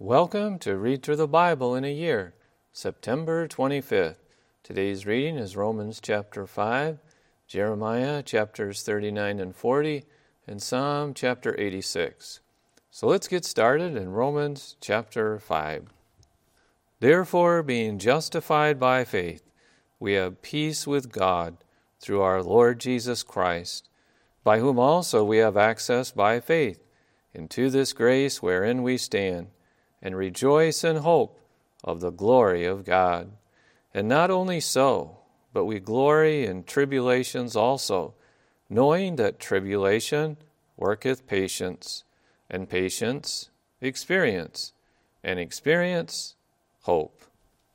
Welcome to Read Through the Bible in a Year, September 25th. Today's reading is Romans chapter 5, Jeremiah chapters 39 and 40, and Psalm chapter 86. So let's get started in Romans chapter 5. Therefore, being justified by faith, we have peace with God through our Lord Jesus Christ, by whom also we have access by faith into this grace wherein we stand, and rejoice in hope of the glory of God. And not only so, but we glory in tribulations also, knowing that tribulation worketh patience, and patience experience, and experience hope.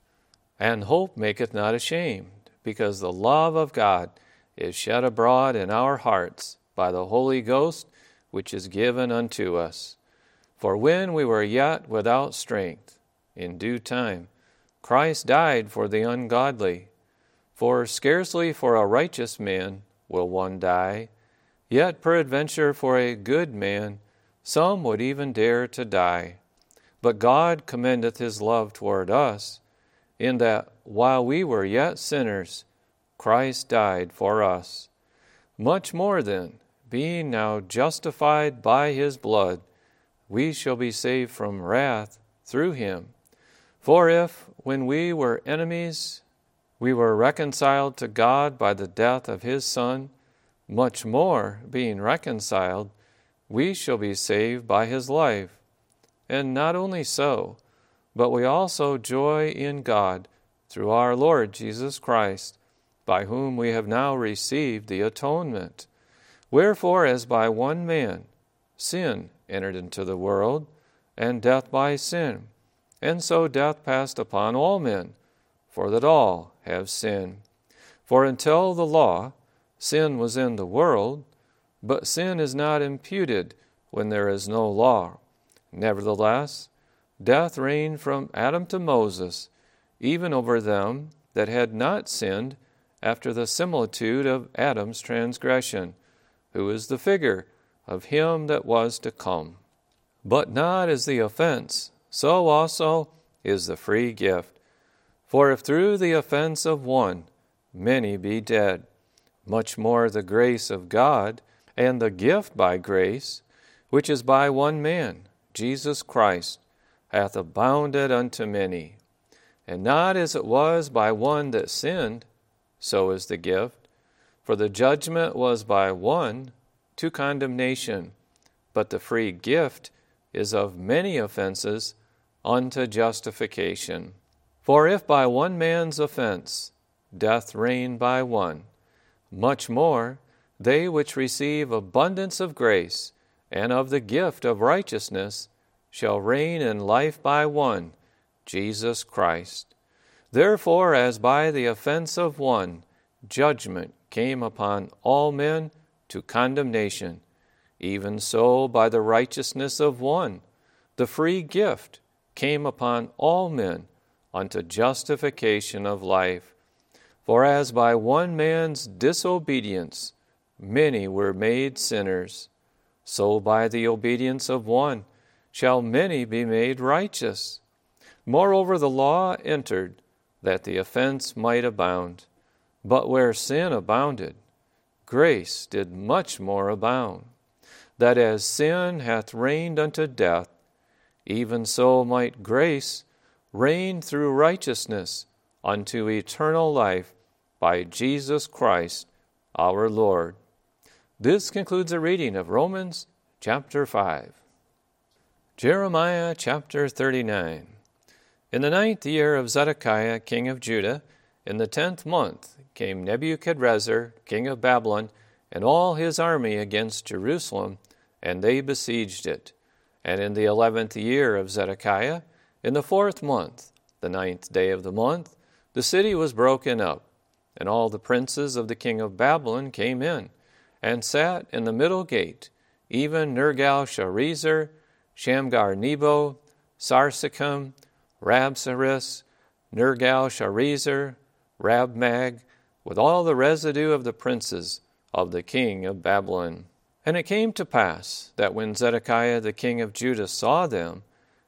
And hope maketh not ashamed, because the love of God is shed abroad in our hearts by the Holy Ghost, which is given unto us. For when we were yet without strength, in due time, Christ died for the ungodly. For scarcely for a righteous man will one die, yet peradventure for a good man some would even dare to die. But God commendeth his love toward us, in that while we were yet sinners, Christ died for us. Much more then, being now justified by his blood, we shall be saved from wrath through him. For if, when we were enemies, we were reconciled to God by the death of his Son, much more, being reconciled, we shall be saved by his life. And not only so, but we also joy in God through our Lord Jesus Christ, by whom we have now received the atonement. Wherefore, as by one man sin entered into the world, and death by sin. And so death passed upon all men, for that all have sinned. For until the law, sin was in the world, but sin is not imputed when there is no law. Nevertheless, death reigned from Adam to Moses, even over them that had not sinned, after the similitude of Adam's transgression, who is the figure of him that was to come. But not as the offense, so also is the free gift. For if through the offense of one many be dead, much more the grace of God, and the gift by grace, which is by one man, Jesus Christ, hath abounded unto many. And not as it was by one that sinned, so is the gift. For the judgment was by one to condemnation, but the free gift is of many offenses unto justification. For if by one man's offense death reigned by one, much more they which receive abundance of grace and of the gift of righteousness shall reign in life by one, Jesus Christ. Therefore, as by the offense of one judgment came upon all men to condemnation, even so by the righteousness of one the free gift came upon all men unto justification of life. For as by one man's disobedience many were made sinners, so by the obedience of one shall many be made righteous. Moreover, the law entered that the offense might abound. But where sin abounded, grace did much more abound, that as sin hath reigned unto death, even so might grace reign through righteousness unto eternal life by Jesus Christ our Lord. This concludes the reading of Romans chapter 5. Jeremiah chapter 39. In the 9th year of Zedekiah king of Judah, in the 10th month, came Nebuchadrezzar, king of Babylon, and all his army against Jerusalem, and they besieged it. And in the 11th year of Zedekiah, in the 4th month, the 9th day of the month, the city was broken up, and all the princes of the king of Babylon came in, and sat in the middle gate, even Nergal-Sharezer, Shamgar-Nebo, Sarsechim, Rabsaris, Nergal-Sharezer, Rabmag, with all the residue of the princes of the king of Babylon. And it came to pass that when Zedekiah the king of Judah saw them,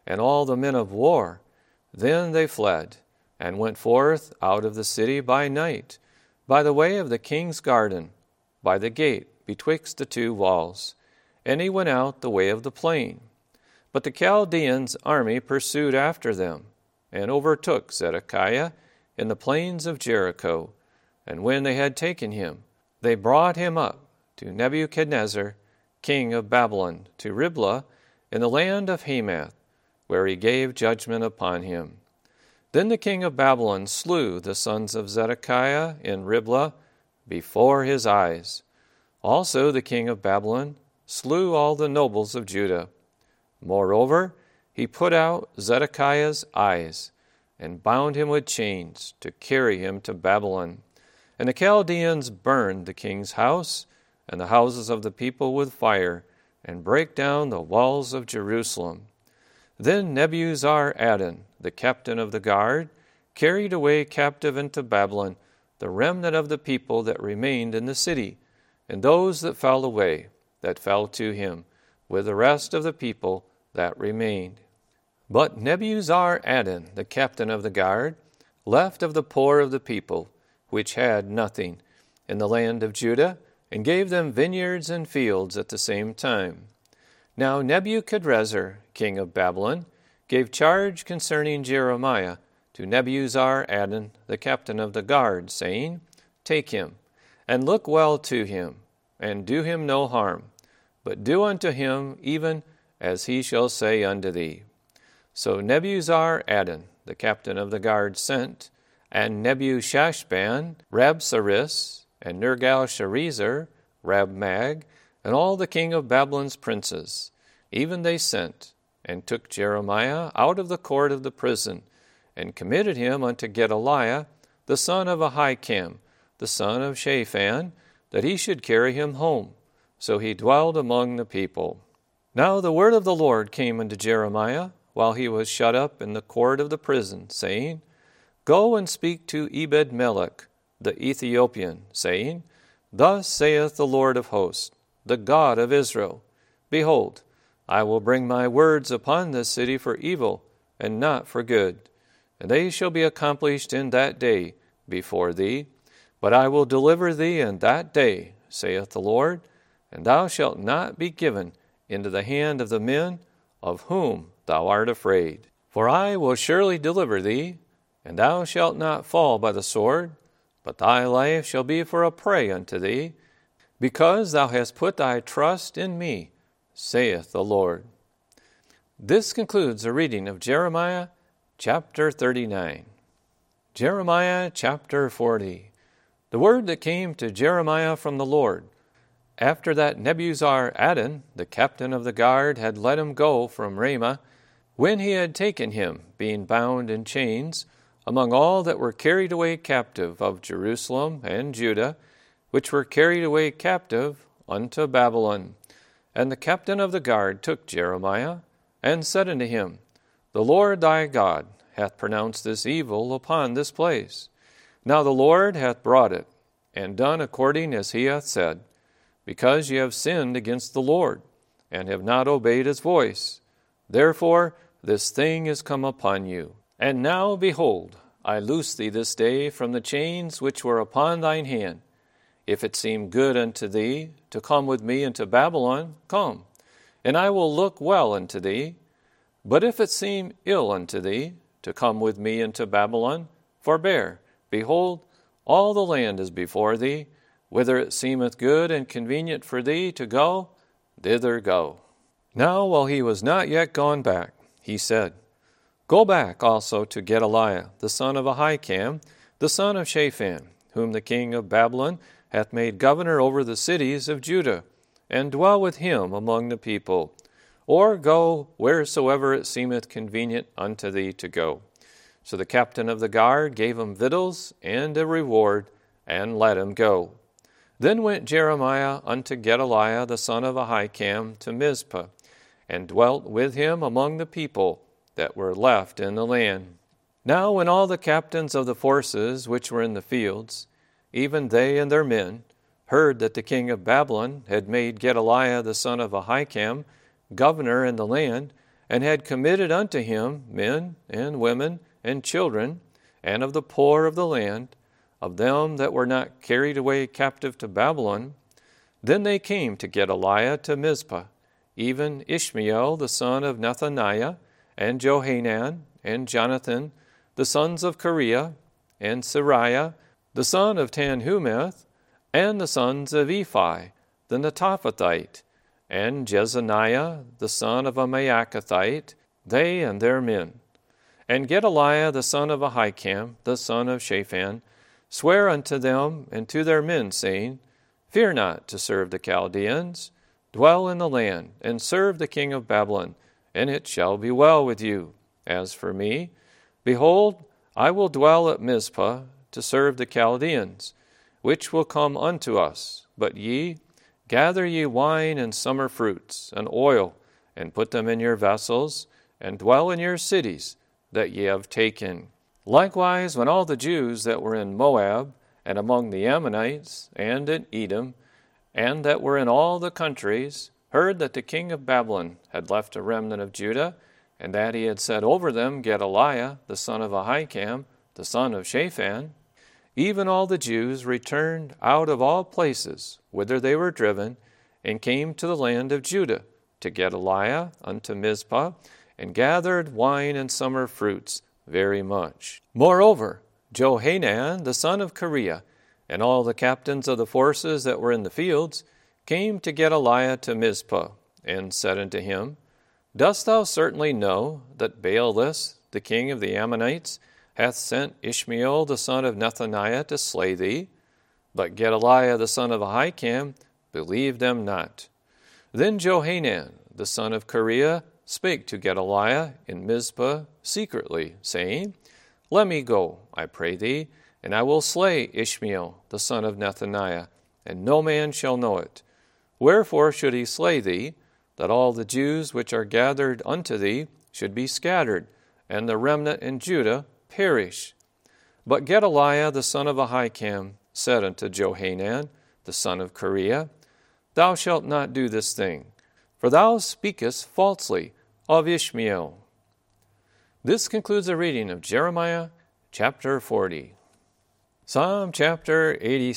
and all the men of war. Then they fled, and went forth out of the city by night, by the way of the king's garden, by the gate betwixt the two walls. And he went out the way of the plain. But the Chaldeans' army pursued after them, and overtook Zedekiah in the plains of Jericho. And when they had taken him, they brought him up to Nebuchadnezzar, king of Babylon, to Riblah in the land of Hamath, where he gave judgment upon him. Then the king of Babylon slew the sons of Zedekiah in Riblah before his eyes. Also the king of Babylon slew all the nobles of Judah. Moreover, he put out Zedekiah's eyes, and bound him with chains to carry him to Babylon. And the Chaldeans burned the king's house and the houses of the people with fire, and brake down the walls of Jerusalem. Then Nebuzaradan, the captain of the guard, carried away captive into Babylon the remnant of the people that remained in the city, and those that fell away, that fell to him, with the rest of the people that remained. But Nebuzaradan, the captain of the guard, left of the poor of the people, which had nothing, in the land of Judah, and gave them vineyards and fields at the same time. Now Nebuchadrezzar, king of Babylon, gave charge concerning Jeremiah to Nebuzaradan, the captain of the guard, saying, Take him, and look well to him, and do him no harm, but do unto him even as he shall say unto thee. So Nebuzaradan, the captain of the guard, sent, and Nebushashban, Rabsaris, and Nergal-sharezer, Rabmag, and all the king of Babylon's princes, even they sent, and took Jeremiah out of the court of the prison, and committed him unto Gedaliah, the son of Ahikam, the son of Shaphan, that he should carry him home. So he dwelled among the people. Now the word of the Lord came unto Jeremiah, while he was shut up in the court of the prison, saying, Go and speak to Ebed-melech, the Ethiopian, saying, Thus saith the Lord of hosts, the God of Israel, Behold, I will bring my words upon this city for evil, and not for good. And they shall be accomplished in that day before thee. But I will deliver thee in that day, saith the Lord, and thou shalt not be given into the hand of the men of whom thou art afraid. For I will surely deliver thee, and thou shalt not fall by the sword, but thy life shall be for a prey unto thee, because thou hast put thy trust in me, saith the Lord. This concludes the reading of Jeremiah chapter 39. Jeremiah chapter 40. The word that came to Jeremiah from the Lord, after that Nebuzaradan, the captain of the guard, had let him go from Ramah, when he had taken him, being bound in chains, among all that were carried away captive of Jerusalem and Judah, which were carried away captive unto Babylon. And the captain of the guard took Jeremiah, and said unto him, The Lord thy God hath pronounced this evil upon this place. Now the Lord hath brought it, and done according as he hath said, because ye have sinned against the Lord, and have not obeyed his voice. Therefore this thing is come upon you. And now, behold, I loose thee this day from the chains which were upon thine hand. If it seem good unto thee to come with me into Babylon, come, and I will look well unto thee. But if it seem ill unto thee to come with me into Babylon, forbear. Behold, all the land is before thee. Whither it seemeth good and convenient for thee to go, thither go. Now while he was not yet gone back, he said, Go back also to Gedaliah, the son of Ahikam, the son of Shaphan, whom the king of Babylon hath made governor over the cities of Judah, and dwell with him among the people, or go wheresoever it seemeth convenient unto thee to go. So the captain of the guard gave him victuals and a reward, and let him go. Then went Jeremiah unto Gedaliah the son of Ahikam to Mizpah, and dwelt with him among the people that were left in the land. Now when all the captains of the forces which were in the fields, even they and their men, heard that the king of Babylon had made Gedaliah the son of Ahikam governor in the land, and had committed unto him men and women and children, and of the poor of the land, of them that were not carried away captive to Babylon, then they came to Gedaliah to Mizpah, even Ishmael the son of Nethaniah, and Johanan, and Jonathan, the sons of Kareah, and Sariah, the son of Tanhumeth, and the sons of Ephi, the Netophathite, and Jezaniah, the son of a Maacathite, they and their men. And Gedaliah, the son of Ahikam, the son of Shaphan, sware unto them and to their men, saying, Fear not to serve the Chaldeans. Dwell in the land, and serve the king of Babylon, and it shall be well with you. As for me, behold, I will dwell at Mizpah to serve the Chaldeans, which will come unto us. But ye, gather ye wine and summer fruits, and oil, and put them in your vessels, and dwell in your cities that ye have taken. Likewise, when all the Jews that were in Moab, and among the Ammonites, and in Edom, and that were in all the countries, heard that the king of Babylon had left a remnant of Judah, and that he had set over them Gedaliah, the son of Ahikam, the son of Shaphan, even all the Jews returned out of all places whither they were driven, and came to the land of Judah, to Gedaliah unto Mizpah, and gathered wine and summer fruits very much. Moreover, Johanan, the son of Kareah, and all the captains of the forces that were in the fields, came to Gedaliah to Mizpah, and said unto him, Dost thou certainly know that Baalis, the king of the Ammonites, hath sent Ishmael the son of Nethaniah to slay thee? But Gedaliah the son of Ahikam believed them not. Then Johanan the son of Kareah spake to Gedaliah in Mizpah secretly, saying, Let me go, I pray thee, and I will slay Ishmael the son of Nethaniah, and no man shall know it. Wherefore should he slay thee, that all the Jews which are gathered unto thee should be scattered, and the remnant in Judah perish? But Gedaliah the son of Ahikam said unto Johanan the son of Kareah, Thou shalt not do this thing, for thou speakest falsely of Ishmael. This concludes the reading of Jeremiah chapter 40. Psalm chapter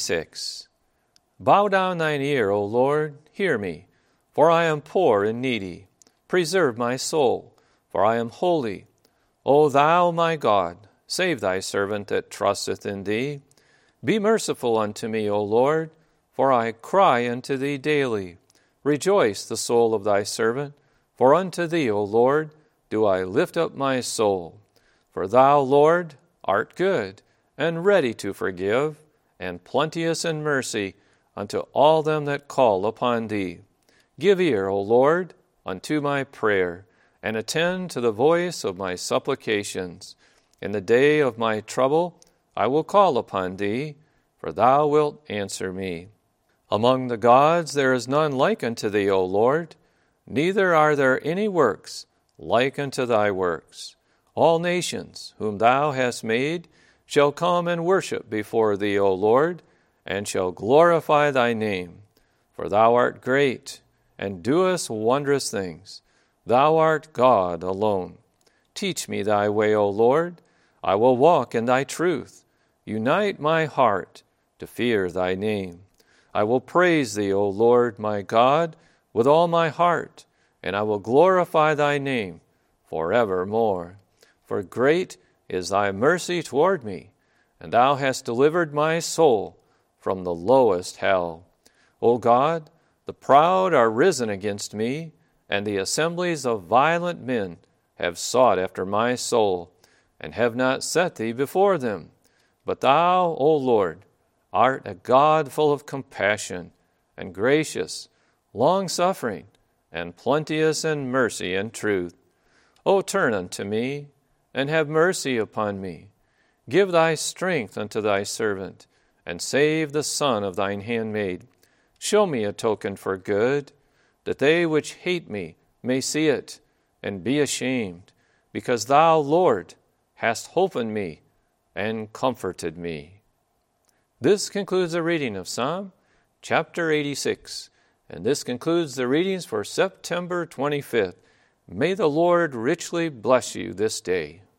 86. Bow down thine ear, O Lord, hear me, for I am poor and needy. Preserve my soul, for I am holy. O thou my God, save thy servant that trusteth in thee. Be merciful unto me, O Lord, for I cry unto thee daily. Rejoice the soul of thy servant, for unto thee, O Lord, do I lift up my soul. For thou, Lord, art good, and ready to forgive, and plenteous in mercy unto all them that call upon thee. Give ear, O Lord, unto my prayer, and attend to the voice of my supplications. In the day of my trouble I will call upon thee, for thou wilt answer me. Among the gods there is none like unto thee, O Lord, neither are there any works like unto thy works. All nations whom thou hast made shall come and worship before thee, O Lord, and shall glorify thy name. For thou art great, and doest wondrous things. Thou art God alone. Teach me thy way, O Lord. I will walk in thy truth. Unite my heart to fear thy name. I will praise thee, O Lord my God, with all my heart, and I will glorify thy name forevermore. For great is thy mercy toward me, and thou hast delivered my soul from the lowest hell. O God, the proud are risen against me, and the assemblies of violent men have sought after my soul, and have not set thee before them. But thou, O Lord, art a God full of compassion, and gracious, long-suffering, and plenteous in mercy and truth. O turn unto me, and have mercy upon me. Give thy strength unto thy servant, and save the son of thine handmaid. Show me a token for good, that they which hate me may see it, and be ashamed, because thou, Lord, hast holpen me, and comforted me. This concludes the reading of Psalm chapter 86, and this concludes the readings for September 25th. May the Lord richly bless you this day.